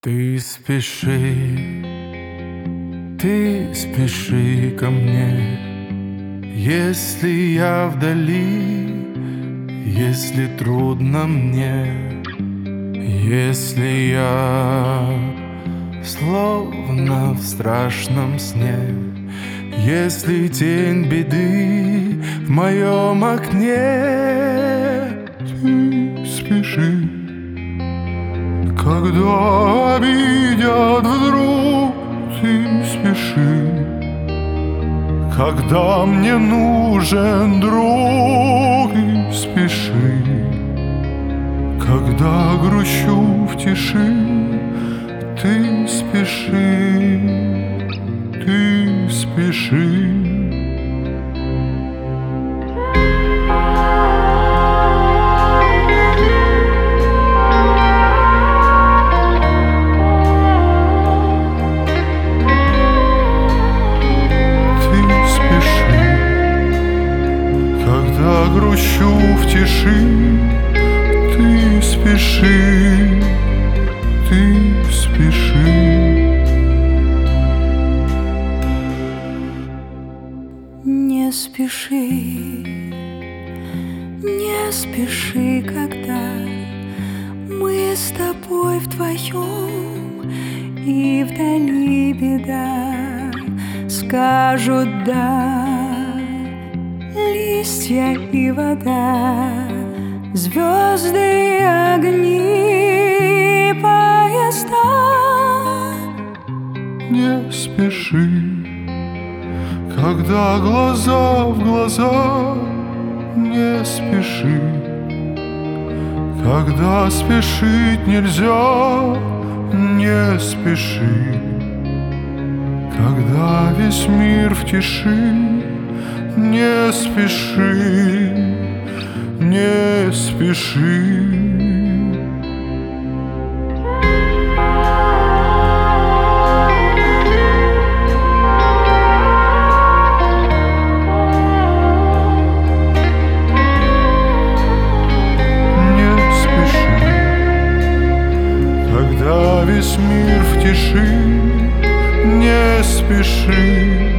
Ты спеши ко мне, если я вдали, если трудно мне, если я словно в страшном сне, если тень беды в моем окне. Ты спеши, когда обидят вдруг, ты спеши, когда мне нужен друг, и спеши, когда грущу в тиши, ты спеши, ты спеши. Когда грущу в тиши, ты спеши, ты спеши. Не спеши, не спеши, когда мы с тобой вдвоем, и вдали беда. Скажут да листья и вода, звезды и огни, поезда. Не спеши, когда глаза в глаза, не спеши, когда спешить нельзя, не спеши, когда весь мир в тиши, не спеши, не спеши. Когда весь мир в тиши, не спеши.